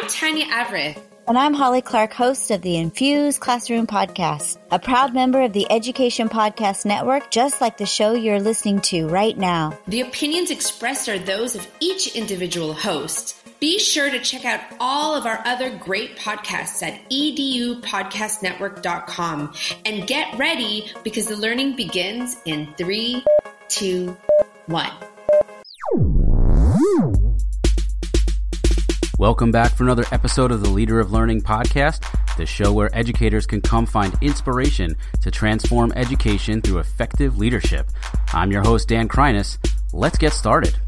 I'm Tanya Averith. And I'm Holly Clark, host of the Infuse Classroom Podcast, a proud member of the Education Podcast Network, just like the show you're listening to right now. The opinions expressed are those of each individual host. Be sure to check out all of our other great podcasts at edupodcastnetwork.com and get ready because the learning begins in 3, 2, 1. Welcome back for another episode of the Leader of Learning podcast, the show where educators can come find inspiration to transform education through effective leadership. I'm your host, Dan Kreiness. Let's get started.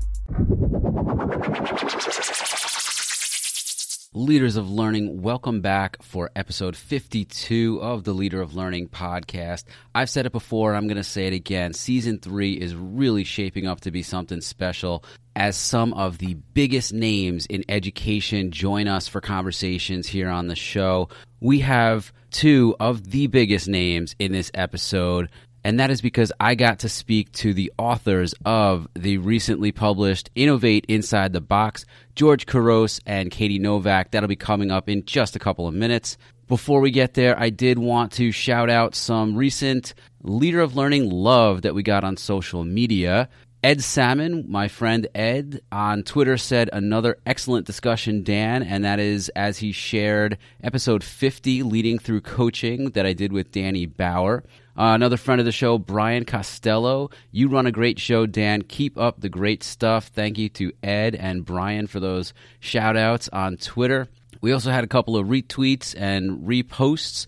Leaders of Learning, welcome back for episode 52 of the Leader of Learning podcast. I've said it before, and I'm going to say it again. Season 3 is really shaping up to be something special as some of the biggest names in education join us for conversations here on the show. We have two of the biggest names in this episode, and that is because I got to speak to the authors of the recently published Innovate Inside the Box, George Couros and Katie Novak. That'll be coming up in just a couple of minutes. Before we get there, I did want to shout out some recent Leader of Learning love that we got on social media. Ed Salmon, my friend Ed, on Twitter said, another excellent discussion, Dan, and that is as he shared episode 50, Leading Through Coaching, that I did with Danny Bauer. Another friend of the show, Brian Costello, you run a great show, Dan. Keep up the great stuff. Thank you to Ed and Brian for those shout-outs on Twitter. We also had a couple of retweets and reposts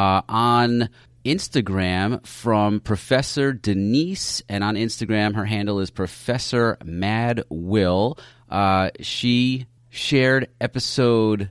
on Instagram from Professor Denise, and on Instagram her handle is Professor Mad Will. She shared episode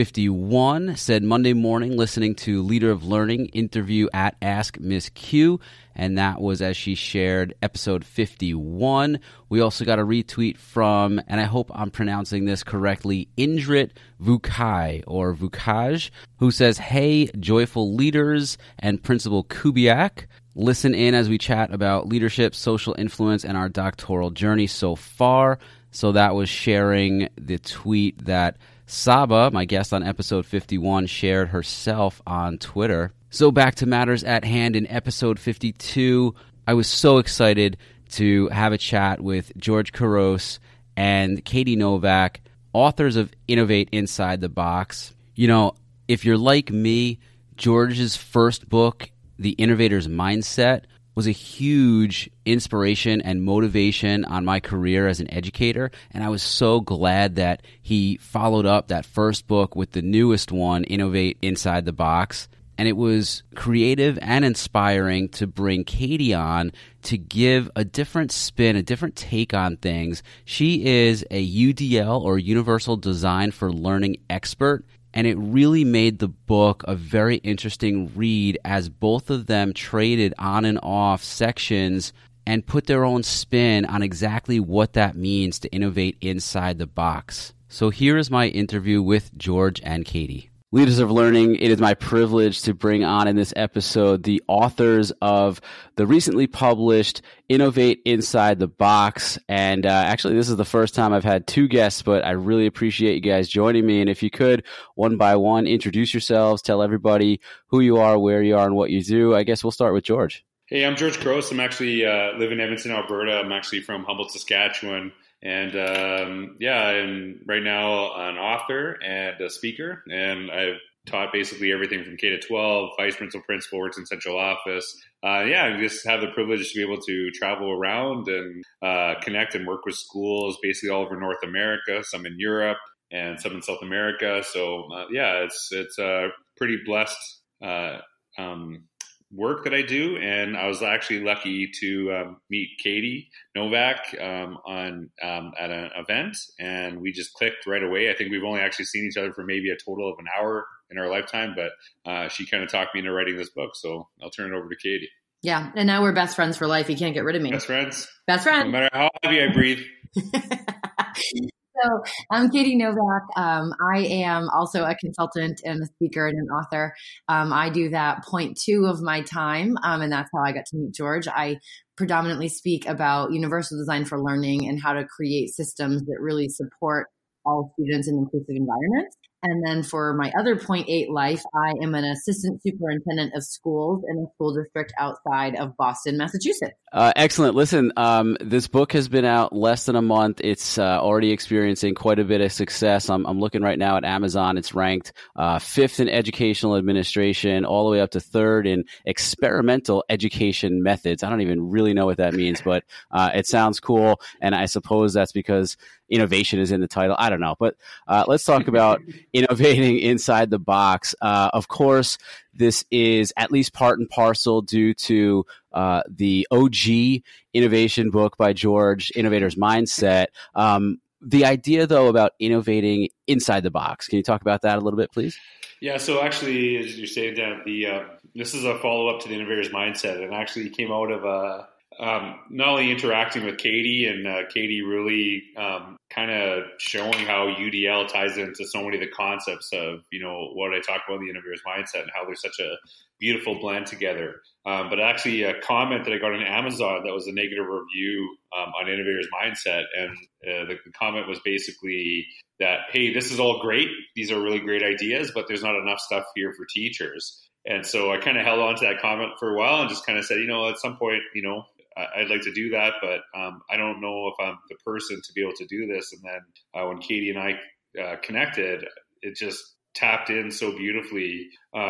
51, said Monday morning listening to Leader of Learning interview at Ask Miss Q, and that was as she shared episode 51. We also got a retweet from, and I hope I'm pronouncing this correctly, Indrit Vukai, or Vukaj, who says, hey, joyful leaders and Principal Kubiak. Listen in as we chat about leadership, social influence, and our doctoral journey so far. So that was sharing the tweet that Saba, my guest on episode 51, shared herself on Twitter. So back to matters at hand in episode 52. I was so excited to have a chat with George Couros and Katie Novak, authors of Innovate Inside the Box. You know, if you're like me, George's first book, The Innovator's Mindset, was a huge inspiration and motivation on my career as an educator, and I was so glad that he followed up that first book with the newest one, Innovate Inside the Box. And it was creative and inspiring to bring Katie on to give a different spin, a different take on things. She is a UDL, or Universal Design for Learning expert, and it really made the book a very interesting read as both of them traded on and off sections and put their own spin on exactly what that means to innovate inside the box. So here is my interview with George and Katie. Leaders of Learning, it is my privilege to bring on in this episode the authors of the recently published Innovate Inside the Box. And actually, this is the first time I've had two guests, but I really appreciate you guys joining me. And if you could, one by one, introduce yourselves, tell everybody who you are, where you are, and what you do. I guess we'll start with George. Hey, I'm George Couros. I'm actually live in Edmonton, Alberta. I'm actually from Humboldt, Saskatchewan. And I'm right now an author and a speaker, and I've taught basically everything from K to 12, vice principal, works in central office. I just have the privilege to be able to travel around and connect and work with schools basically all over North America, some in Europe and some in South America. So it's a pretty blessed work that I do, and I was actually lucky to meet Katie Novak at an event, and we just clicked right away. I think we've only actually seen each other for maybe a total of an hour in our lifetime, but she kind of talked me into writing this book, so I'll turn it over to Katie. Yeah, and now we're best friends for life. You can't get rid of me. Best friends? Best friend. No matter how heavy I breathe. So I'm Katie Novak. I am also a consultant and a speaker and an author. I do that 0.2 of my time, and that's how I got to meet George. I predominantly speak about universal design for learning and how to create systems that really support all students in inclusive environments. And then for my other point 8 life, I am an assistant superintendent of schools in a school district outside of Boston, Massachusetts. Excellent. Listen, this book has been out less than a month. It's already experiencing quite a bit of success. I'm looking right now at Amazon. It's ranked 5th in educational administration, all the way up to 3rd in experimental education methods. I don't even really know what that means, but it sounds cool. And I suppose that's because innovation is in the title. I don't know. But let's talk about innovating inside the box. Of course, this is at least part and parcel due to the OG innovation book by George, Innovator's Mindset. The idea, though, about innovating inside the box. Can you talk about that a little bit, please? Yeah, so actually, as you're saying, Dan, this is a follow-up to the Innovator's Mindset, and actually came out of not only interacting with Katie, and Katie really kind of showing how UDL ties into so many of the concepts of, what I talk about in the Innovator's Mindset and how there's such a beautiful blend together. But actually a comment that I got on Amazon that was a negative review on Innovator's Mindset. And the comment was basically that, hey, this is all great. These are really great ideas, but there's not enough stuff here for teachers. And so I kind of held on to that comment for a while and just kind of said, at some point, I'd like to do that, but I don't know if I'm the person to be able to do this. And then when Katie and I connected, it just tapped in so beautifully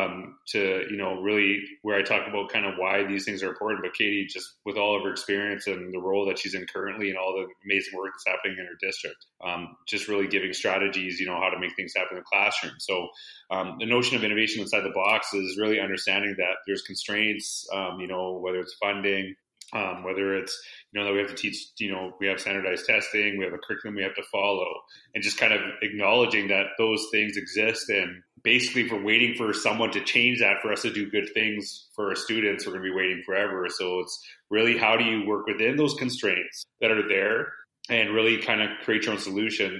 to, really where I talk about kind of why these things are important. But Katie, just with all of her experience and the role that she's in currently and all the amazing work that's happening in her district, just really giving strategies, how to make things happen in the classroom. So the notion of innovation inside the box is really understanding that there's constraints, whether it's funding, whether it's, that we have to teach, we have standardized testing, we have a curriculum we have to follow, and just kind of acknowledging that those things exist. And basically, if we're waiting for someone to change that for us to do good things for our students, we're going to be waiting forever. So it's really, how do you work within those constraints that are there and really kind of create your own solution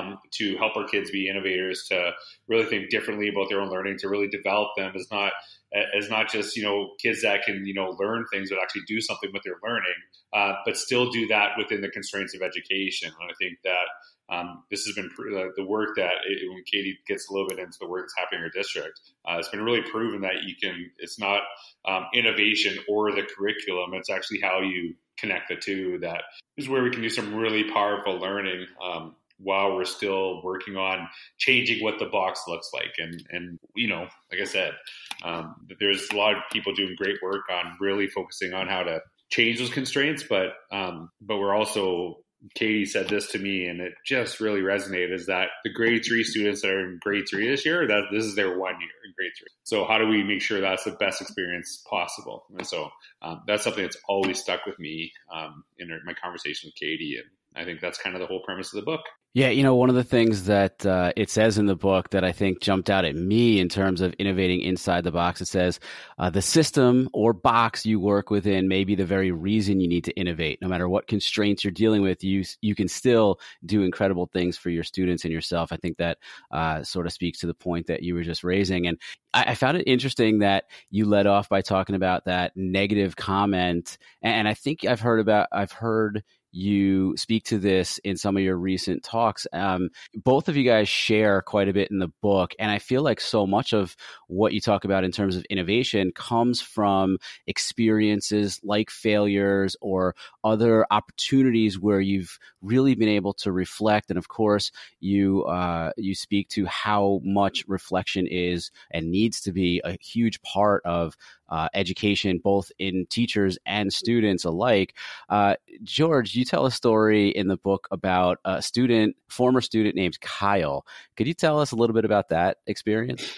to help our kids be innovators, to really think differently about their own learning, to really develop them as not just, kids that can, learn things, but actually do something with their learning, but still do that within the constraints of education. And I think that this has been the work that when Katie gets a little bit into the work that's happening in her district, it's been really proven that it's not innovation or the curriculum. It's actually how you connect the two that is where we can do some really powerful learning while we're still working on changing what the box looks like. And like I said, there's a lot of people doing great work on really focusing on how to change those constraints, but we're also, Katie said this to me and it just really resonated, is that the grade 3 students that are in grade 3 this year, that this is their 1 year in grade 3. So how do we make sure that's the best experience possible? And so that's something that's always stuck with me in my conversation with Katie. And I think that's kind of the whole premise of the book. Yeah, one of the things that it says in the book that I think jumped out at me in terms of innovating inside the box, it says the system or box you work within may be the very reason you need to innovate. No matter what constraints you're dealing with, you can still do incredible things for your students and yourself. I think that sort of speaks to the point that you were just raising. And I found it interesting that you led off by talking about that negative comment. And I think I've heard you speak to this in some of your recent talks. Both of you guys share quite a bit in the book. And I feel like so much of what you talk about in terms of innovation comes from experiences like failures or other opportunities where you've really been able to reflect. And of course, you speak to how much reflection is and needs to be a huge part of education, both in teachers and students alike. George, you tell a story in the book about a former student named Kyle. Could you tell us a little bit about that experience?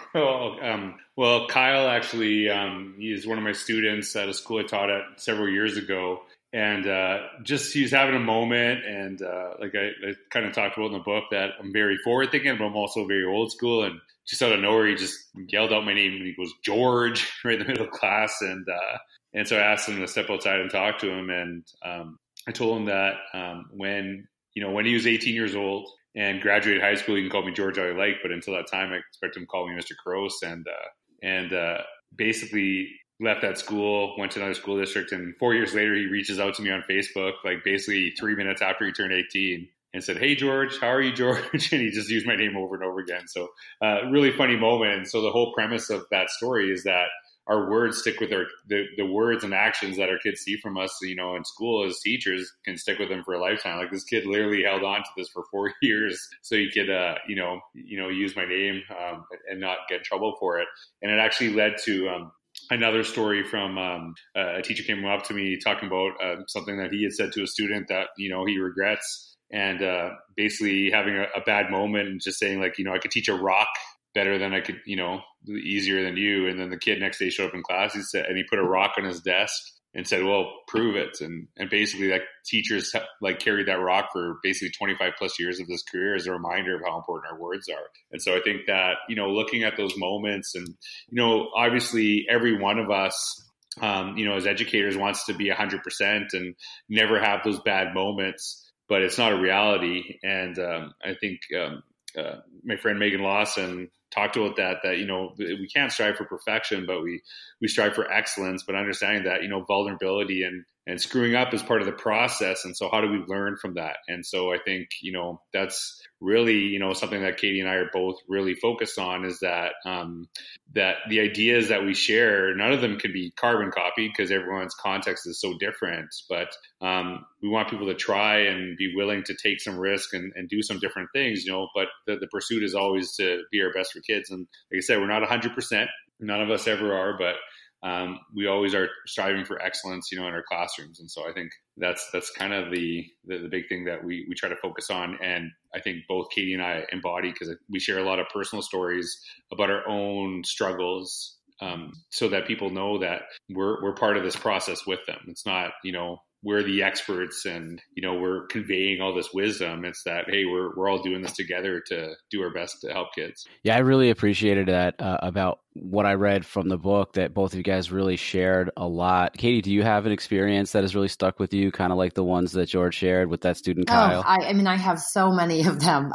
Well, Kyle actually, he is one of my students at a school I taught at several years ago. And he was having a moment, and like I kind of talked about in the book, that I'm very forward thinking, but I'm also very old school. And just out of nowhere, he just yelled out my name, and he goes, George, right in the middle of class. And so I asked him to step outside and talk to him. And I told him that when he was 18 years old and graduated high school, he can call me George all you like, but until that time, I expect him to call me Mr. Cross. And basically left that school, went to another school district, and 4 years later, he reaches out to me on Facebook, like basically 3 minutes after he turned 18, and said, "Hey, George, how are you, George?" And he just used my name over and over again. So really funny moment. And so the whole premise of that story is that our words stick with the words and actions that our kids see from us, in school as teachers can stick with them for a lifetime. Like this kid literally held on to this for 4 years so he could, use my name and not get in trouble for it. And it actually led to another story from a teacher came up to me talking about something that he had said to a student that, he regrets, and basically having a bad moment and just saying like, I could teach a rock better than I could, easier than you. And then the kid next day showed up in class, and he put a rock on his desk and said, "Well, prove it." And basically that teachers like carried that rock for basically 25 plus years of this career as a reminder of how important our words are. And so I think that, looking at those moments and, obviously every one of us, as educators wants to be 100% and never have those bad moments, but it's not a reality. And I think my friend Megan Lawson talked about that we can't strive for perfection, but we strive for excellence, but understanding that, vulnerability and screwing up is part of the process. And so how do we learn from that? And so I think, that's really, something that Katie and I are both really focused on, is that, that the ideas that we share, none of them can be carbon copied because everyone's context is so different, but we want people to try and be willing to take some risk and do some different things, but the pursuit is always to be our best for kids. And like I said, we're not 100%, none of us ever are, but we always are striving for excellence, in our classrooms. And so I think that's kind of the big thing that we try to focus on. And I think both Katie and I embody, because we share a lot of personal stories about our own struggles, so that people know that we're part of this process with them. It's not, we're the experts and, we're conveying all this wisdom. It's that, hey, we're all doing this together to do our best to help kids. Yeah, I really appreciated that about what I read from the book, that both of you guys really shared a lot. Katie, do you have an experience that has really stuck with you, kind of like the ones that George shared with that student, Kyle? I have so many of them.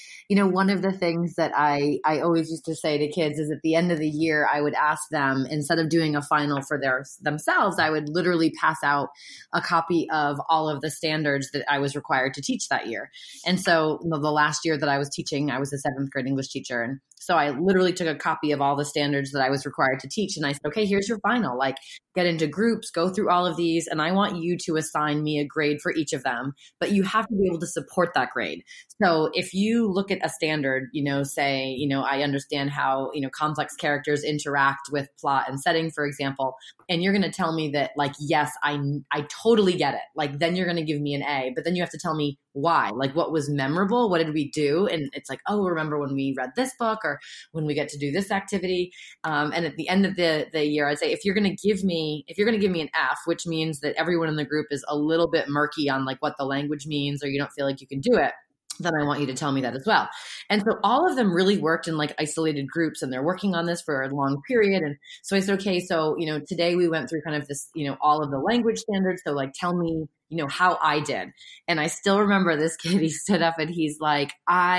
One of the things that I always used to say to kids is at the end of the year, I would ask them, instead of doing a final for themselves, I would literally pass out a copy of all of the standards that I was required to teach that year. And so the last year that I was teaching, I was a 7th grade English teacher. And so I literally took a copy of all the standards that I was required to teach. And I said, okay, here's your final, get into groups, go through all of these. And I want you to assign me a grade for each of them, but you have to be able to support that grade. So if you look at a standard, say, I understand how, complex characters interact with plot and setting, for example, and you're going to tell me that yes, I totally get it. Then you're going to give me an A, but then you have to tell me why, what was memorable? What did we do? And it's oh, remember when we read this book or when we get to do this activity. And at the end of the year, I'd say, if you're going to give me an F, which means that everyone in the group is a little bit murky on what the language means, or you don't feel like you can do it, then I want you to tell me that as well. And so all of them really worked in isolated groups, and they're working on this for a long period. And so I said, okay, so, today we went through kind of this, all of the language standards. So tell me, how I did. And I still remember this kid, he stood up and he's like,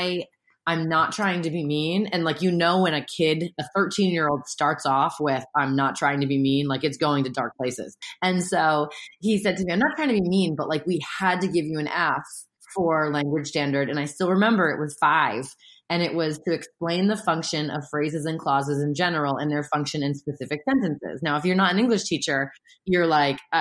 I'm not trying to be mean. And when a kid, a 13-year-old starts off with, I'm not trying to be mean, it's going to dark places. And so he said to me, I'm not trying to be mean, but we had to give you an F for language standard. And I still remember it was 5. And it was to explain the function of phrases and clauses in general and their function in specific sentences. Now, if you're not an English teacher, you're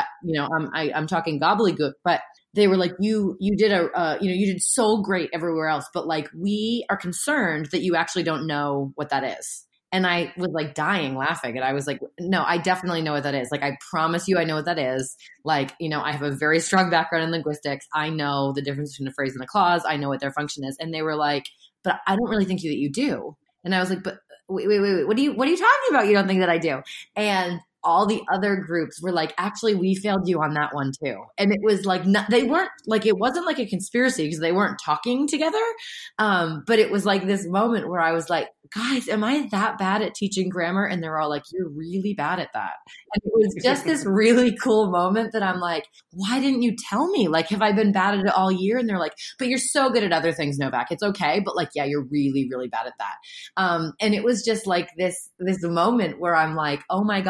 I'm talking gobbledygook, but they were you did you did so great everywhere else, but we are concerned that you actually don't know what that is. And I was dying laughing. And I was no, I definitely know what that is. I promise you, I know what that is. I have a very strong background in linguistics. I know the difference between a phrase and a clause. I know what their function is. And they were but I don't really think that you do. And I was but wait, what are you talking about? You don't think that I do? And all the other groups were actually, we failed you on that one too. And it was they weren't it wasn't a conspiracy because they weren't talking together. But it was this moment where I was guys, am I that bad at teaching grammar? And they're all you're really bad at that. And it was just this really cool moment that I'm why didn't you tell me? Have I been bad at it all year? And they're but you're so good at other things, Novak. It's okay. But yeah, you're really, really bad at that. And it was just this moment where I'm oh my gosh, a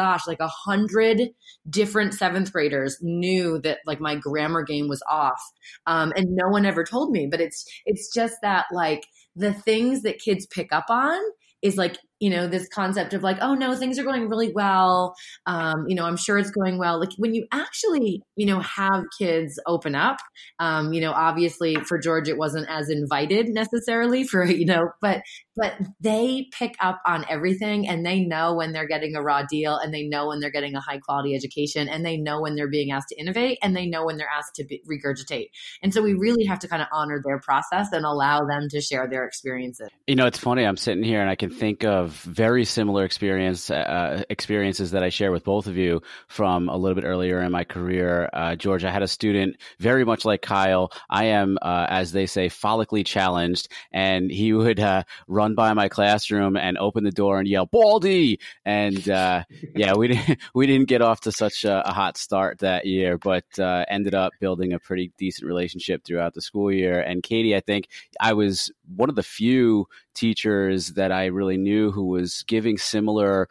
100 different seventh graders knew that like my grammar game was off. And no one ever told me, but it's just that like the things that kids pick up on is like, this concept of like, oh no, things are going really well. I'm sure it's going well. Like when you actually, have kids open up, obviously for George, it wasn't as invited necessarily but they pick up on everything, and they know when they're getting a raw deal, and they know when they're getting a high quality education, and they know when they're being asked to innovate, and they know when they're asked to regurgitate. And so we really have to kind of honor their process and allow them to share their experiences. It's funny. I'm sitting here and I can think of very similar experiences that I share with both of you from a little bit earlier in my career. George, I had a student very much like Kyle. I am, as they say, follically challenged, and he would run by my classroom and open the door and yell, "Baldy!" And we didn't get off to such a hot start that year, but ended up building a pretty decent relationship throughout the school year. And Katie, I think I was one of the few teachers that I really knew who was giving similar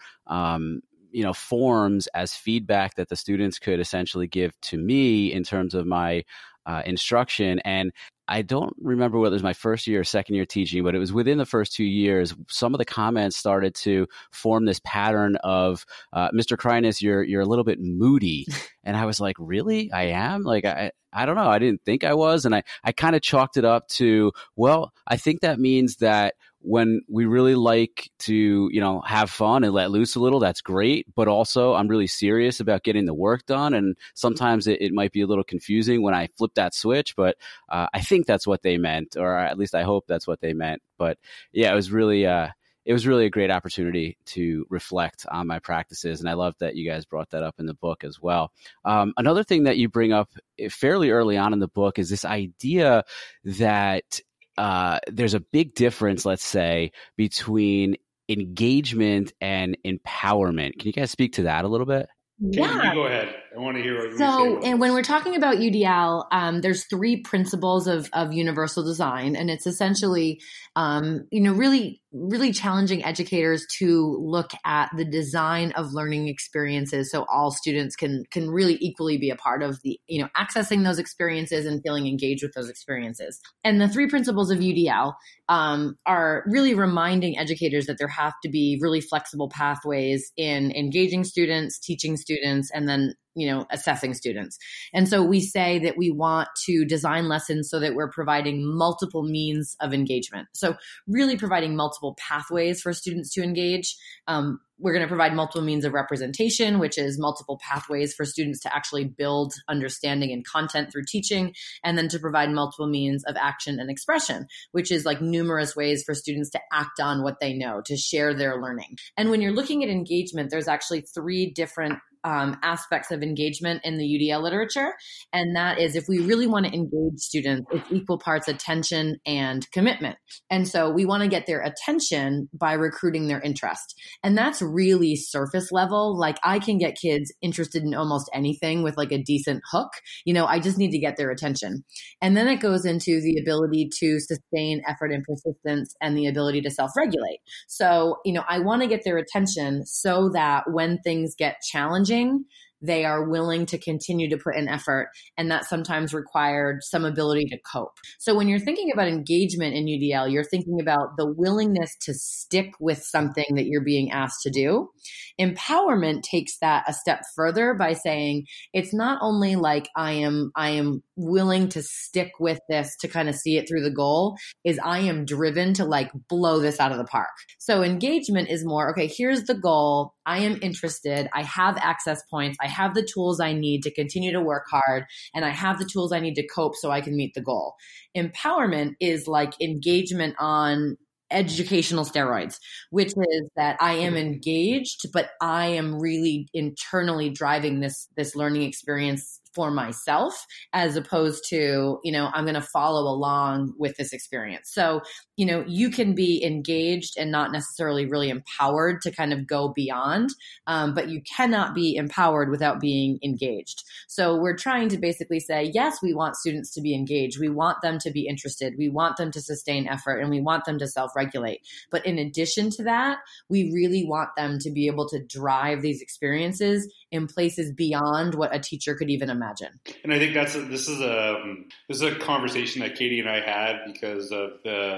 forms as feedback that the students could essentially give to me in terms of my instruction. And I don't remember whether it was my first year or second year teaching, but it was within the first 2 years, some of the comments started to form this pattern of, Mr. Kreines, you're a little bit moody. And I was like, really? I am? Like, I don't know. I didn't think I was. And I kind of chalked it up to, well, I think that means that when we really like to, have fun and let loose a little, that's great. But also I'm really serious about getting the work done. And sometimes it might be a little confusing when I flip that switch, but I think that's what they meant, or at least I hope that's what they meant. But yeah, it was really a great opportunity to reflect on my practices. And I love that you guys brought that up in the book as well. Another thing that you bring up fairly early on in the book is this idea that there's a big difference, let's say, between engagement and empowerment. Can you guys speak to that a little bit? Yeah. You go ahead. I want to hear what you say. And when we're talking about UDL, there's 3 principles of universal design, and it's essentially, really, really challenging educators to look at the design of learning experiences so all students can really equally be a part of the, accessing those experiences and feeling engaged with those experiences. And the 3 principles of UDL are really reminding educators that there have to be really flexible pathways in engaging students, teaching students, and then assessing students. And so we say that we want to design lessons so that we're providing multiple means of engagement. So really providing multiple pathways for students to engage. We're going to provide multiple means of representation, which is multiple pathways for students to actually build understanding and content through teaching, and then to provide multiple means of action and expression, which is like numerous ways for students to act on what they know, to share their learning. And when you're looking at engagement, there's actually 3 different aspects of engagement in the UDL literature. And that is, if we really want to engage students, it's equal parts attention and commitment. And so we want to get their attention by recruiting their interest. And that's really surface level. Like I can get kids interested in almost anything with like a decent hook. I just need to get their attention. And then it goes into the ability to sustain effort and persistence and the ability to self-regulate. So, I want to get their attention so that when things get challenging, they are willing to continue to put in effort. And that sometimes required some ability to cope. So when you're thinking about engagement in UDL, you're thinking about the willingness to stick with something that you're being asked to do. Empowerment takes that a step further by saying it's not only like I am willing to stick with this to kind of see it through the goal, is I am driven to like blow this out of the park. So engagement is more, okay, here's the goal. I am interested. I have access points. I have the tools I need to continue to work hard, and I have the tools I need to cope so I can meet the goal. Empowerment is like engagement on educational steroids, which is that I am engaged, but I am really internally driving this learning experience for myself, as opposed to, I'm going to follow along with this experience. So, you can be engaged and not necessarily really empowered to kind of go beyond, but you cannot be empowered without being engaged. So we're trying to basically say, yes, we want students to be engaged. We want them to be interested. We want them to sustain effort, and we want them to self-regulate. But in addition to that, we really want them to be able to drive these experiences in places beyond what a teacher could even imagine. And I think this is a conversation that Katie and I had because of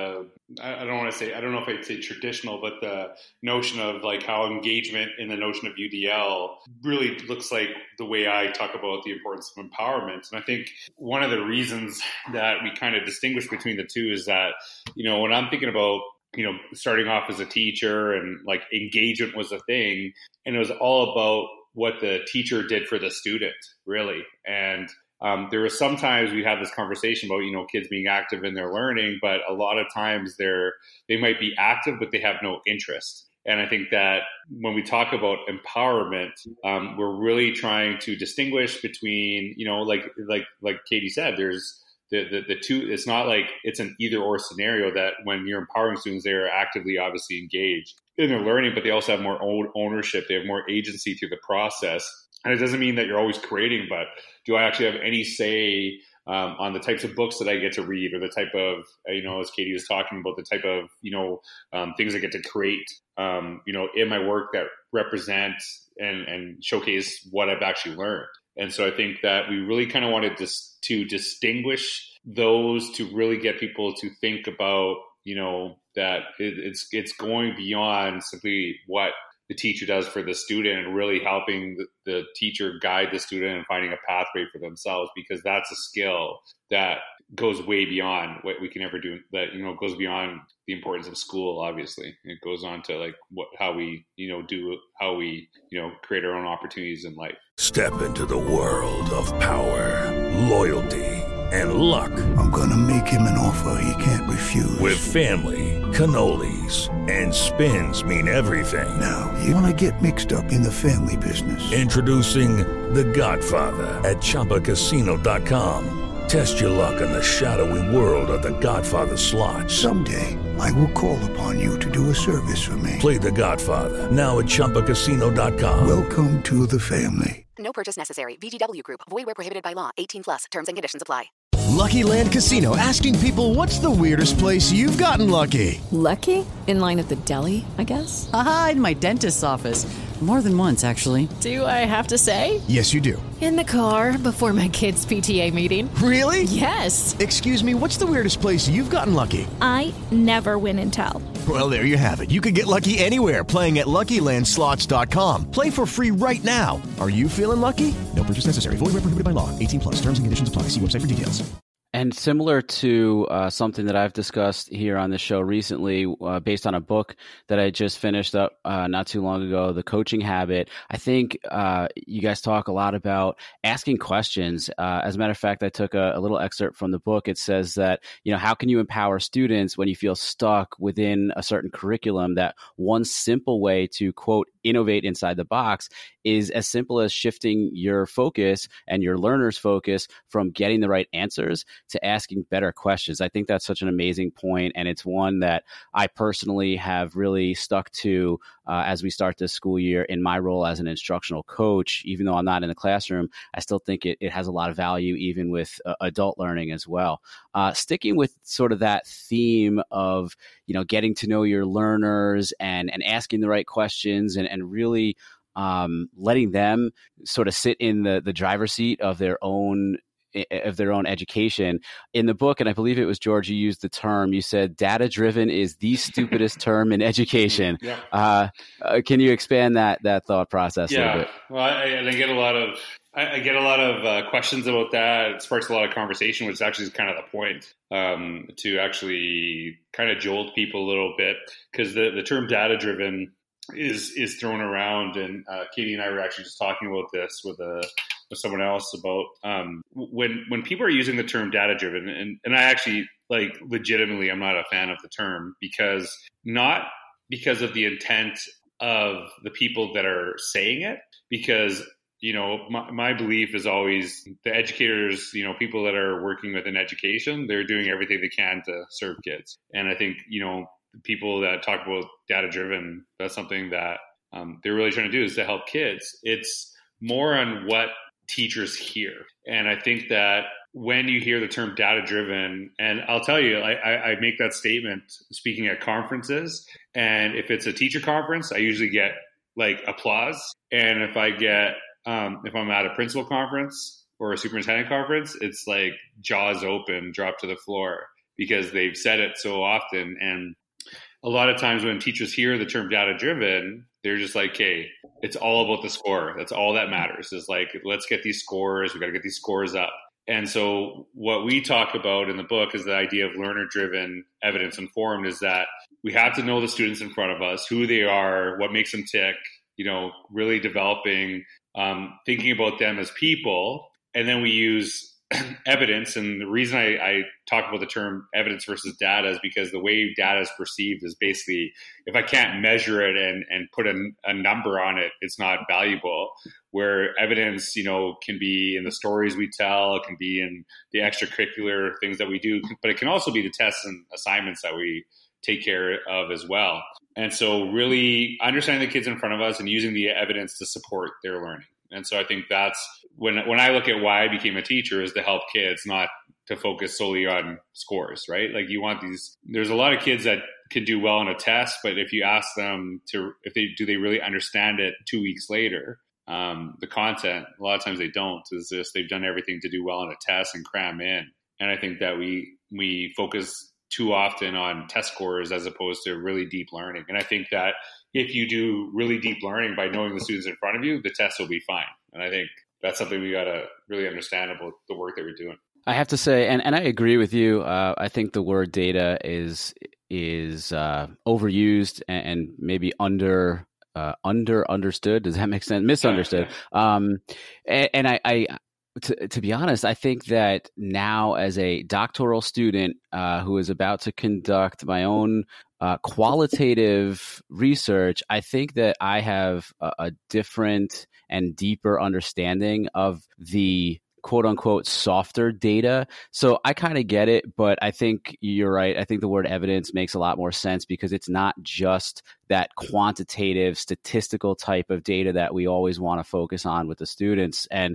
I don't know if I'd say traditional, but the notion of like how engagement in the notion of UDL really looks like the way I talk about the importance of empowerment. And I think one of the reasons that we kind of distinguish between the two is that, when I'm thinking about, starting off as a teacher and like engagement was a thing, and it was all about what the teacher did for the student, really. And there was sometimes we have this conversation about, kids being active in their learning, but a lot of times they might be active, but they have no interest. And I think that when we talk about empowerment, we're really trying to distinguish between, like Katie said, there's the two. It's not like it's an either or scenario that when you're empowering students, they are actively, obviously engaged in their learning, but they also have more ownership. They have more agency through the process. And it doesn't mean that you're always creating, but do I actually have any say on the types of books that I get to read, or the type of, as Katie was talking about, the type of, things I get to create, in my work that represent and showcase what I've actually learned. And so I think that we really kind of wanted to distinguish those, to really get people to think about, that it's going beyond simply what the teacher does for the student, and really helping the teacher guide the student and finding a pathway for themselves, because that's a skill that goes way beyond what we can ever do, that, goes beyond the importance of school. Obviously, it goes on to like how we create our own opportunities in life. Step into the world of power, loyalty, and luck. I'm gonna make him an offer he can't refuse. With family, cannolis, and spins mean everything. Now, you wanna get mixed up in the family business. Introducing The Godfather at ChumbaCasino.com. Test your luck in the shadowy world of The Godfather slot. Someday, I will call upon you to do a service for me. Play The Godfather now at ChumbaCasino.com. Welcome to the family. No purchase necessary. VGW Group. Void where prohibited by law. 18+. Terms and conditions apply. Lucky Land Casino, asking people, what's the weirdest place you've gotten lucky? Lucky? In line at the deli, I guess? Aha, in my dentist's office. More than once, actually. Do I have to say? Yes, you do. In the car before my kids' PTA meeting. Really? Yes. Excuse me, what's the weirdest place you've gotten lucky? I never win and tell. Well, there you have it. You can get lucky anywhere, playing at LuckyLandSlots.com. Play for free right now. Are you feeling lucky? No purchase necessary. Void where prohibited by law. 18+. Terms and conditions apply. See website for details. And similar to something that I've discussed here on the show recently, based on a book that I just finished up not too long ago, The Coaching Habit, I think you guys talk a lot about asking questions. As a matter of fact, I took a little excerpt from the book. It says that, how can you empower students when you feel stuck within a certain curriculum? That one simple way to, quote, innovate inside the box is as simple as shifting your focus and your learner's focus from getting the right answers to asking better questions. I think that's such an amazing point, and it's one that I personally have really stuck to as we start this school year in my role as an instructional coach. Even though I'm not in the classroom, I still think it has a lot of value even with adult learning as well. Sticking with sort of that theme of, getting to know your learners and asking the right questions and really letting them sort of sit in the driver's seat of their own education. In the book, and I believe it was George, you used the term, you said data-driven is the stupidest term in education. Yeah. Can you expand that thought process a little bit? Well, I get a lot of questions about that. It sparks a lot of conversation, which actually is kind of the point, to actually kind of jolt people a little bit, because the term data-driven is thrown around, and Katie and I were actually just talking about this with someone else about when people are using the term data driven, and I actually, like, legitimately, I'm not a fan of the term, not because of the intent of the people that are saying it, because my belief is always the educators, people that are working within education, they're doing everything they can to serve kids. And I think, people that talk about data-driven, that's something that they're really trying to do is to help kids. It's more on what teachers hear. And I think that when you hear the term data-driven, and I'll tell you, I make that statement speaking at conferences. And if it's a teacher conference, I usually get like applause. And if I get, if I'm at a principal conference or a superintendent conference, it's like jaws open, drop to the floor, because they've said it so often. And a lot of times when teachers hear the term data-driven, they're just like, hey, it's all about the score. That's all that matters, is like, let's get these scores. We got to get these scores up. And so what we talk about in the book is the idea of learner-driven, evidence-informed, is that we have to know the students in front of us, who they are, what makes them tick, really developing, thinking about them as people. And then we use evidence. And the reason I talk about the term evidence versus data is because the way data is perceived is basically, if I can't measure it and put a number on it, it's not valuable. Where evidence, can be in the stories we tell, it can be in the extracurricular things that we do, but it can also be the tests and assignments that we take care of as well. And so really understanding the kids in front of us and using the evidence to support their learning. And so I think that's when I look at why I became a teacher, is to help kids, not to focus solely on scores, right? Like there's a lot of kids that could do well on a test, but if you ask them do they really understand it 2 weeks later, the content, a lot of times they don't. It's just they've done everything to do well on a test and cram in. And I think that we focus too often on test scores as opposed to really deep learning. And I think that if you do really deep learning by knowing the students in front of you, the test will be fine. And I think that's something we got to really understand about the work that we're doing. I have to say, and I agree with you. I think the word data is overused and maybe understood. Does that make sense? Misunderstood. Yeah. To be honest, I think that now as a doctoral student who is about to conduct my own qualitative research, I think that I have a different and deeper understanding of the quote unquote softer data. So I kind of get it, but I think you're right. I think the word evidence makes a lot more sense because it's not just that quantitative statistical type of data that we always want to focus on with the students. And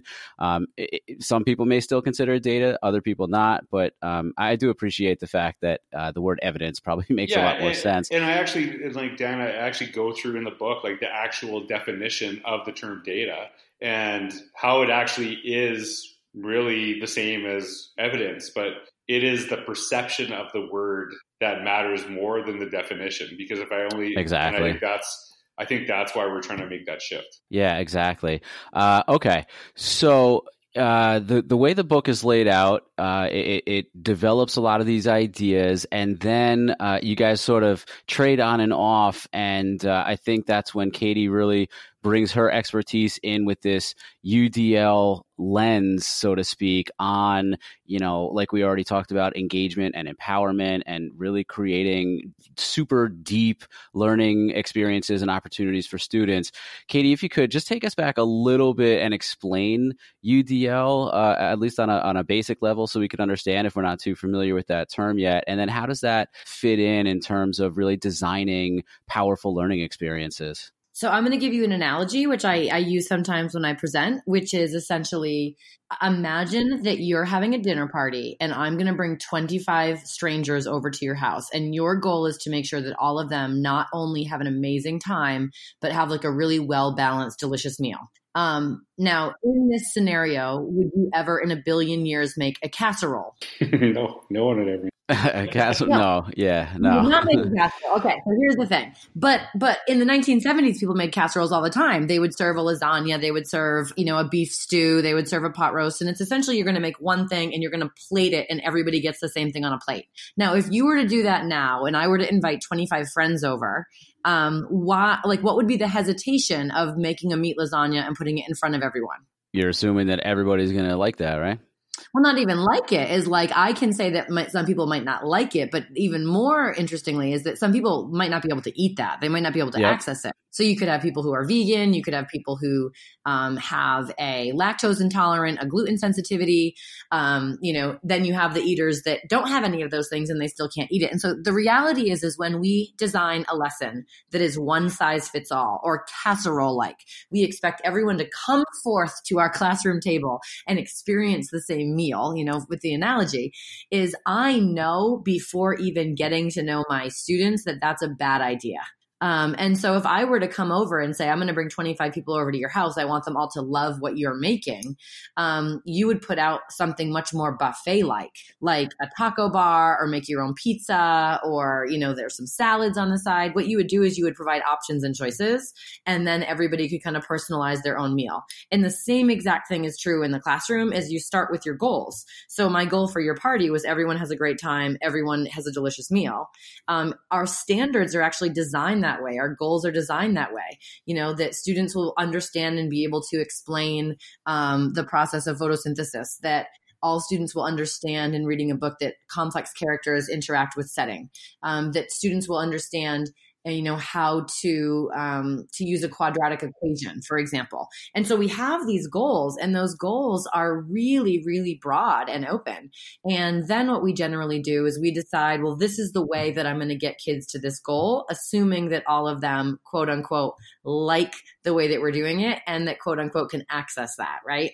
some people may still consider it data, other people not. But I do appreciate the fact that the word evidence probably makes a lot more sense. And I actually, like Dan, I actually go through in the book like the actual definition of the term data and how it actually is really the same as evidence, but it is the perception of the word that matters more than the definition. Because if I only exactly, and I think that's why we're trying to make that shift. Yeah, exactly. Okay, so the way the book is laid out, it develops a lot of these ideas, and then you guys sort of trade on and off, and I think that's when Katie really brings her expertise in with this UDL lens, so to speak, on, like we already talked about, engagement and empowerment and really creating super deep learning experiences and opportunities for students. Katie, if you could just take us back a little bit and explain UDL, at least on a basic level, so we can understand if we're not too familiar with that term yet. And then how does that fit in terms of really designing powerful learning experiences? So I'm going to give you an analogy, which I use sometimes when I present, which is essentially, imagine that you're having a dinner party and I'm going to bring 25 strangers over to your house. And your goal is to make sure that all of them not only have an amazing time, but have like a really well-balanced, delicious meal. Now, in this scenario, would you ever in a billion years make a casserole? No one would ever. A casserole? No. Yeah, no. You would not make a casserole. Okay, so here's the thing. But in the 1970s, people made casseroles all the time. They would serve a lasagna. They would serve, a beef stew. They would serve a pot roast. And it's essentially you're going to make one thing and you're going to plate it and everybody gets the same thing on a plate. Now, if you were to do that now and I were to invite 25 friends over, what would be the hesitation of making a meat lasagna and putting it in front of everyone? You're assuming that everybody's going to like that, right? Well, not even like it is like, I can say that some people might not like it, but even more interestingly is that some people might not be able to eat that. They might not be able to access it. So you could have people who are vegan, you could have people who have a lactose intolerant, a gluten sensitivity. Then you have the eaters that don't have any of those things and they still can't eat it. And so the reality is when we design a lesson that is one size fits all or casserole-like, we expect everyone to come forth to our classroom table and experience the same meal, with the analogy, is I know before even getting to know my students that that's a bad idea. And so if I were to come over and say, I'm going to bring 25 people over to your house, I want them all to love what you're making, you would put out something much more buffet-like a taco bar or make your own pizza or, there's some salads on the side. What you would do is you would provide options and choices, and then everybody could kind of personalize their own meal. And the same exact thing is true in the classroom as you start with your goals. So my goal for your party was everyone has a great time. Everyone has a delicious meal. Our standards are actually designed that way. Our goals are designed that way, that students will understand and be able to explain the process of photosynthesis, that all students will understand in reading a book that complex characters interact with setting, that students will understand how to use a quadratic equation, for example. And so we have these goals, and those goals are really, really broad and open. And then what we generally do is we decide, well, this is the way that I'm going to get kids to this goal, assuming that all of them, quote unquote, like the way that we're doing it and that quote unquote can access that, right?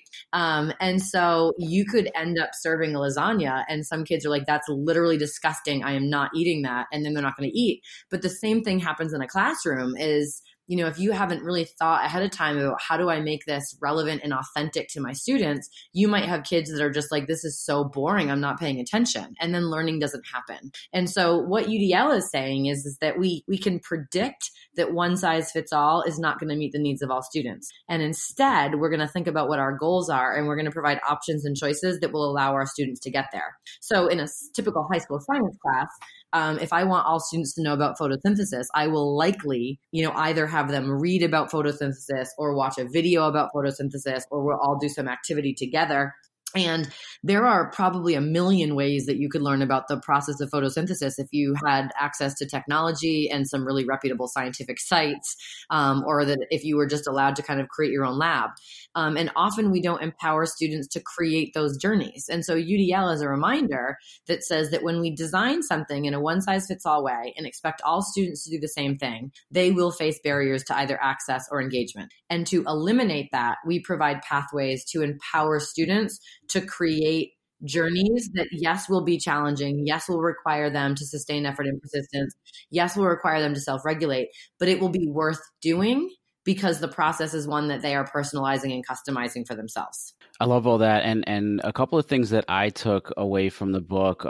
And so you could end up serving a lasagna and some kids are like, that's literally disgusting. I am not eating that. And then they're not going to eat. But the same thing happens in a classroom is, if you haven't really thought ahead of time about how do I make this relevant and authentic to my students, you might have kids that are just like, this is so boring, I'm not paying attention. And then learning doesn't happen. And so what UDL is saying is that we can predict that one size fits all is not going to meet the needs of all students. And instead, we're going to think about what our goals are, and we're going to provide options and choices that will allow our students to get there. So in a typical high school science class, if I want all students to know about photosynthesis, I will likely, either have them read about photosynthesis or watch a video about photosynthesis, or we'll all do some activity together. And there are probably a million ways that you could learn about the process of photosynthesis if you had access to technology and some really reputable scientific sites, or that if you were just allowed to kind of create your own lab. And often we don't empower students to create those journeys. And so UDL is a reminder that says that when we design something in a one-size-fits-all way and expect all students to do the same thing, they will face barriers to either access or engagement. And to eliminate that, we provide pathways to empower students to create journeys that, yes, will be challenging. Yes, will require them to sustain effort and persistence. Yes, will require them to self-regulate, but it will be worth doing because the process is one that they are personalizing and customizing for themselves. I love all that. And a couple of things that I took away from the book,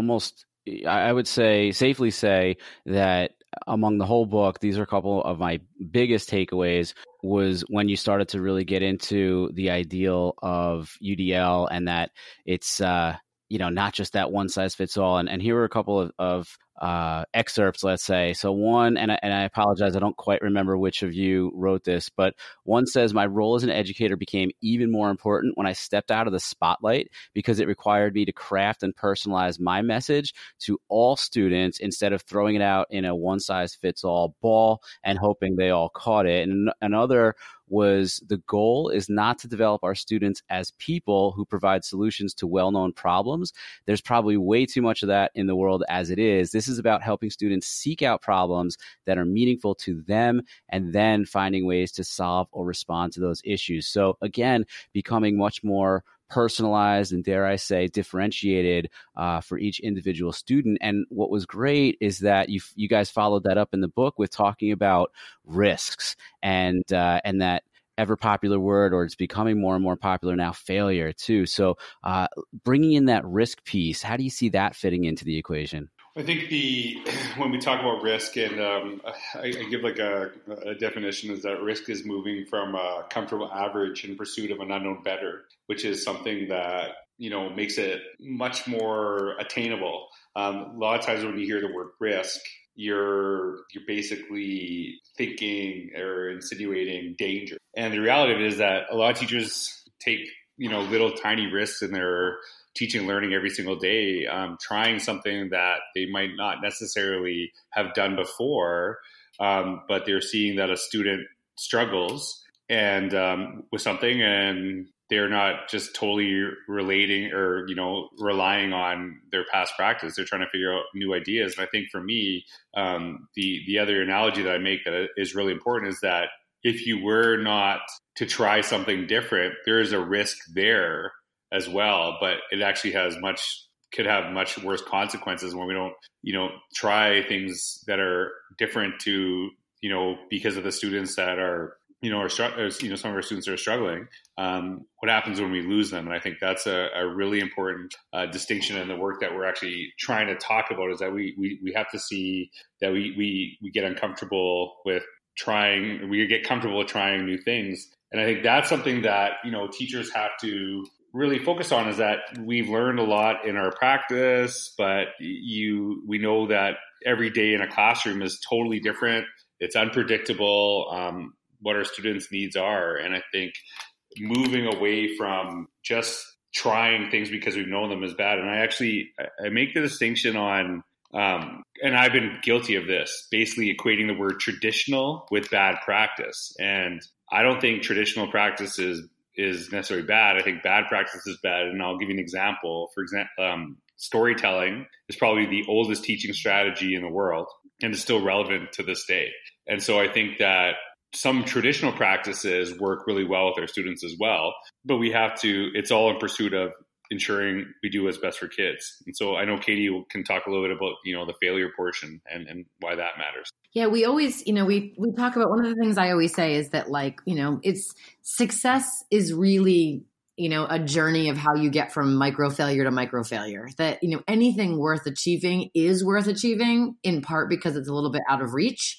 I would safely say that among the whole book, these are a couple of my biggest takeaways, was when you started to really get into the ideal of UDL and that it's, not just that one size fits all. And here are a couple of excerpts, let's say. So one, and I apologize, I don't quite remember which of you wrote this, but one says, my role as an educator became even more important when I stepped out of the spotlight because it required me to craft and personalize my message to all students instead of throwing it out in a one size fits all ball and hoping they all caught it. And another was, the goal is not to develop our students as people who provide solutions to well-known problems. There's probably way too much of that in the world as it is. This is about helping students seek out problems that are meaningful to them and then finding ways to solve or respond to those issues. So again, becoming much more personalized and, dare I say, differentiated for each individual student. And what was great is that you guys followed that up in the book with talking about risks and that ever popular word, or it's becoming more and more popular now, failure too. So bringing in that risk piece, how do you see that fitting into the equation? I think when we talk about risk, and I give like a definition, is that risk is moving from a comfortable average in pursuit of an unknown better, which is something that, makes it much more attainable. A lot of times when you hear the word risk, you're basically thinking or insinuating danger. And the reality of it is that a lot of teachers take little tiny risks in their teaching and learning every single day, trying something that they might not necessarily have done before, but they're seeing that a student struggles and with something, and they're not just totally relating or, relying on their past practice. They're trying to figure out new ideas. And I think for me, the other analogy that I make that is really important is that if you were not to try something different, there is a risk there as well, but it actually could have much worse consequences when we don't, try things that are different to, because of the students that are, some of our students are struggling. What happens when we lose them? And I think that's a really important distinction in the work that we're actually trying to talk about, is that we have to see that we get uncomfortable with trying, we get comfortable with trying new things. And I think that's something that, teachers have to really focus on, is that we've learned a lot in our practice, but we know that every day in a classroom is totally different. It's unpredictable. What our students' needs are. And I think moving away from just trying things because we've known them is bad. And I make the distinction on, and I've been guilty of this, basically equating the word traditional with bad practice. And I don't think traditional practice is necessarily bad. I think bad practice is bad. And I'll give you an example. For example, storytelling is probably the oldest teaching strategy in the world and is still relevant to this day. And so I think that some traditional practices work really well with our students as well, but it's all in pursuit of ensuring we do what's best for kids. And so I know Katie can talk a little bit about, the failure portion and why that matters. Yeah, we always, we talk about, one of the things I always say is that it's success is really, a journey of how you get from micro failure to micro failure. That, anything worth achieving is worth achieving, in part because it's a little bit out of reach.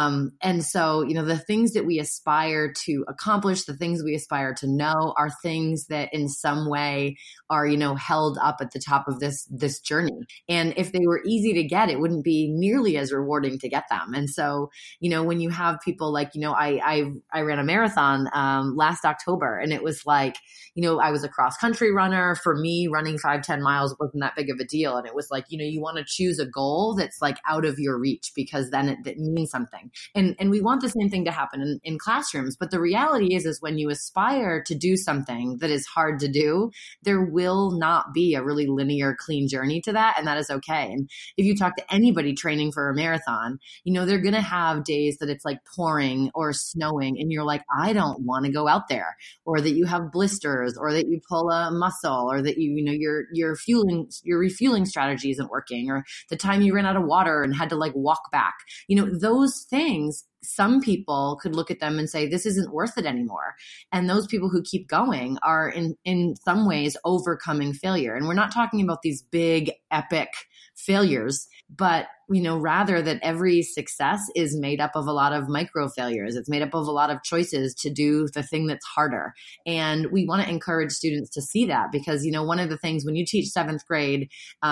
And so, the things that we aspire to accomplish, the things we aspire to know, are things that in some way are, held up at the top of this journey. And if they were easy to get, it wouldn't be nearly as rewarding to get them. And so, when you have people like, I ran a marathon, last October, and it was like, I was a cross country runner. For me, running 5-10 miles wasn't that big of a deal. And it was like, you want to choose a goal that's like out of your reach, because then it means something. And we want the same thing to happen in classrooms. But the reality is when you aspire to do something that is hard to do, there will not be a really linear, clean journey to that. And that is okay. And if you talk to anybody training for a marathon, they're going to have days that it's like pouring or snowing and you're like, I don't want to go out there, or that you have blisters, or that you pull a muscle, or that your refueling strategy isn't working, or the time you ran out of water and had to like walk back. Those things, some people could look at them and say, this isn't worth it anymore. And those people who keep going are in some ways overcoming failure. And we're not talking about these big, epic failures, but rather that every success is made up of a lot of micro failures. It's made up of a lot of choices to do the thing that's harder. And we want to encourage students to see that, because, one of the things when you teach seventh grade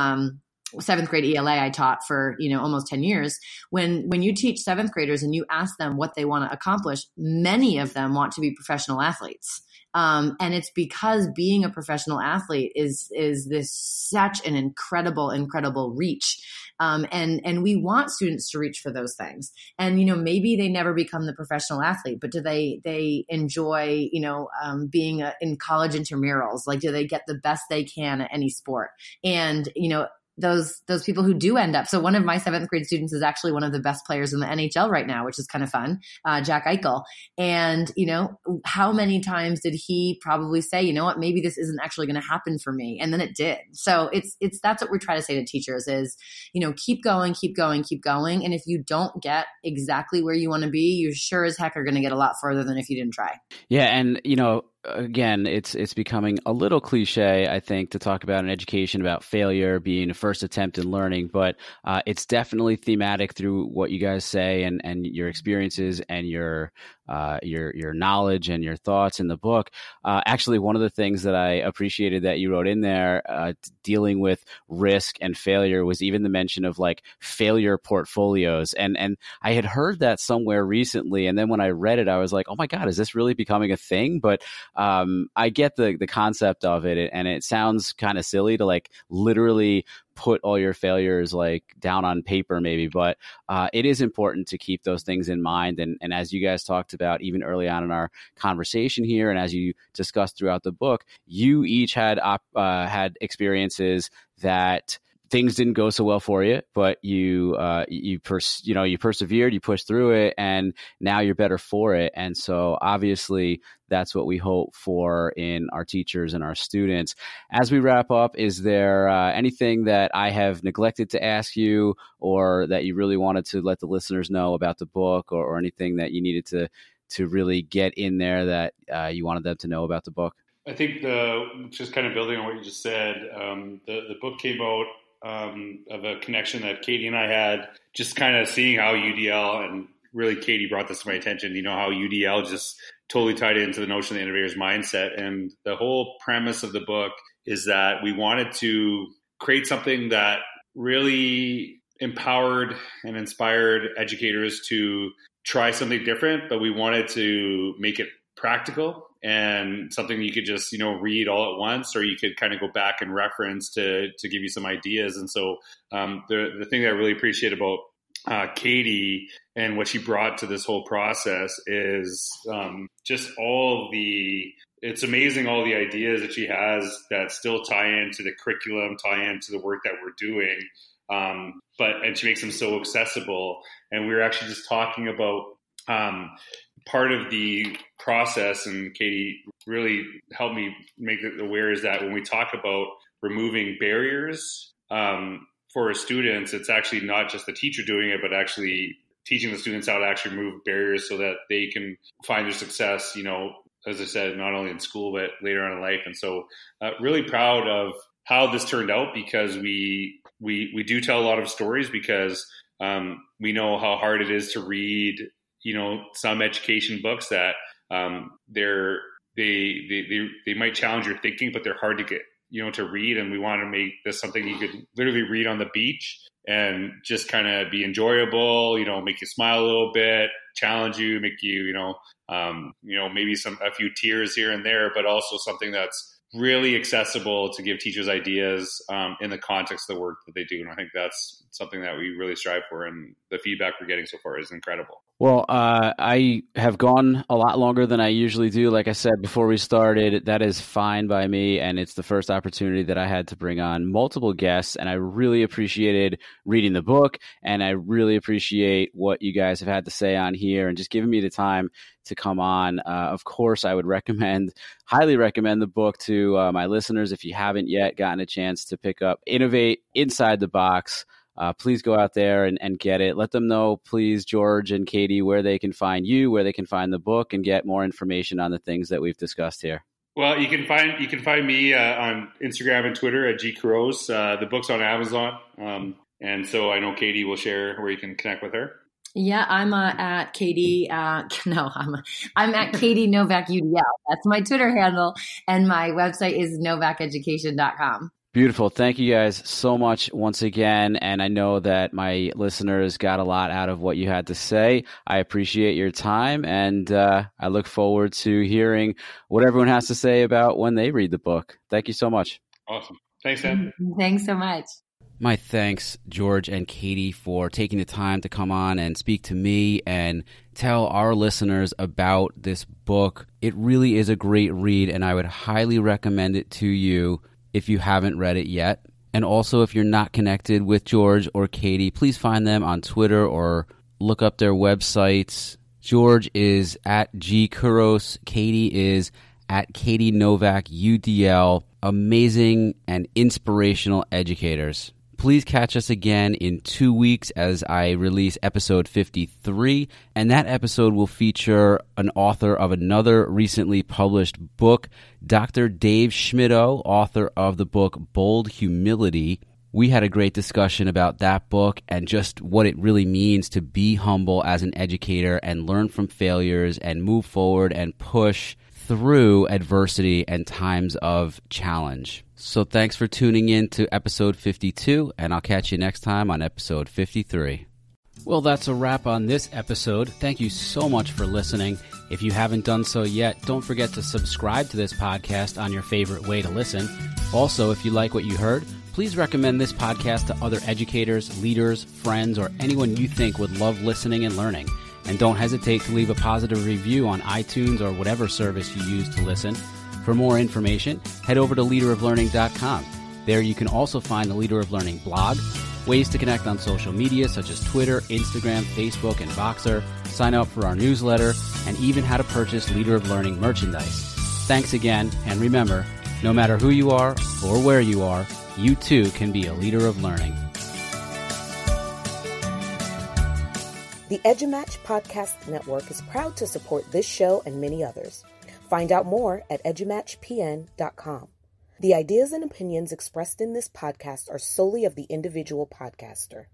ELA, I taught for, almost 10 years. When you teach seventh graders and you ask them what they want to accomplish, many of them want to be professional athletes. And it's because being a professional athlete is such an incredible reach. And we want students to reach for those things. And, maybe they never become the professional athlete, but do they enjoy, being in college intramurals? Like, do they get the best they can at any sport? And, those people who do end up. So one of my seventh grade students is actually one of the best players in the NHL right now, which is kind of fun, Jack Eichel. And, how many times did he probably say, what, maybe this isn't actually going to happen for me. And then it did. So that's what we try to say to teachers is, keep going. And if you don't get exactly where you want to be, you sure as heck are going to get a lot further than if you didn't try. Yeah. And, again, it's becoming a little cliche, I think, to talk about in education about failure being a first attempt in learning, but it's definitely thematic through what you guys say and your experiences and your your knowledge and your thoughts in the book. Actually, one of the things that I appreciated that you wrote in there, dealing with risk and failure, was even the mention of like failure portfolios. And I had heard that somewhere recently, and then when I read it, I was like, oh my God, is this really becoming a thing? But I get the concept of it, and it sounds kind of silly to like literally put all your failures like down on paper maybe, but it is important to keep those things in mind. And as you guys talked about even early on in our conversation here, and as you discussed throughout the book, you each had experiences that things didn't go so well for you, but you persevered, you pushed through it, and now you're better for it. And so obviously that's what we hope for in our teachers and our students. As we wrap up, is there anything that I have neglected to ask you, or that you really wanted to let the listeners know about the book, or anything that you needed to really get in there that you wanted them to know about the book? I think just kind of building on what you just said, the book came out of a connection that Katie and I had, just kind of seeing how UDL, and really Katie brought this to my attention, how UDL just totally tied into the notion of the innovator's mindset. And the whole premise of the book is that we wanted to create something that really empowered and inspired educators to try something different, but we wanted to make it practical and something you could just, read all at once, or you could kind of go back and reference to give you some ideas. And so the thing that I really appreciate about Katie and what she brought to this whole process is just it's amazing all the ideas that she has that still tie into the curriculum, tie into the work that we're doing. And she makes them so accessible. And we were actually just talking about part of the process, and Katie really helped me make it aware, is that when we talk about removing barriers for our students, it's actually not just the teacher doing it, but actually teaching the students how to actually remove barriers so that they can find their success, as I said, not only in school, but later on in life. And so really proud of how this turned out, because we do tell a lot of stories, because we know how hard it is to read some education books that they might challenge your thinking, but they're hard to get, to read. And we want to make this something you could literally read on the beach and just kind of be enjoyable, make you smile a little bit, challenge you, make you, maybe a few tears here and there, but also something that's really accessible to give teachers ideas in the context of the work that they do. And I think that's something that we really strive for, and the feedback we're getting so far is incredible. Well, I have gone a lot longer than I usually do. Like I said before we started, that is fine by me, and it's the first opportunity that I had to bring on multiple guests, and I really appreciated reading the book, and I really appreciate what you guys have had to say on here and just giving me the time to come on. Of course, I would highly recommend the book to my listeners. If you haven't yet gotten a chance to pick up Innovate Inside the Box, please go out there and get it. Let them know, please, George and Katie, where they can find you, where they can find the book, and get more information on the things that we've discussed here. Well, you can find me on Instagram and Twitter at GCaroz. The book's on Amazon, and so I know Katie will share where you can connect with her. Yeah, I'm at Katie. I'm at Katie Novak UDL. That's my Twitter handle, and my website is novaceducation.com. Beautiful. Thank you guys so much once again. And I know that my listeners got a lot out of what you had to say. I appreciate your time, and I look forward to hearing what everyone has to say about when they read the book. Thank you so much. Awesome. Thanks, Dan. Thanks so much. My thanks, George and Katie, for taking the time to come on and speak to me and tell our listeners about this book. It really is a great read, and I would highly recommend it to you if you haven't read it yet. And also, if you're not connected with George or Katie, please find them on Twitter or look up their websites. George is at GCaroz. Katie is at Katie Novak UDL. Amazing and inspirational educators. Please catch us again in 2 weeks as I release episode 53, and that episode will feature an author of another recently published book, Dr. Dave Schmittou, author of the book Bold Humility. We had a great discussion about that book and just what it really means to be humble as an educator and learn from failures and move forward and push through adversity and times of challenge. So thanks for tuning in to episode 52, and I'll catch you next time on episode 53. Well, that's a wrap on this episode. Thank you so much for listening. If you haven't done so yet, don't forget to subscribe to this podcast on your favorite way to listen. Also, if you like what you heard, please recommend this podcast to other educators, leaders, friends, or anyone you think would love listening and learning. And don't hesitate to leave a positive review on iTunes or whatever service you use to listen. For more information, head over to leaderoflearning.com. There you can also find the Leader of Learning blog, ways to connect on social media such as Twitter, Instagram, Facebook, and Voxer, sign up for our newsletter, and even how to purchase Leader of Learning merchandise. Thanks again, and remember, no matter who you are or where you are, you too can be a leader of learning. The EduMatch Podcast Network is proud to support this show and many others. Find out more at edumatchpn.com. The ideas and opinions expressed in this podcast are solely of the individual podcaster.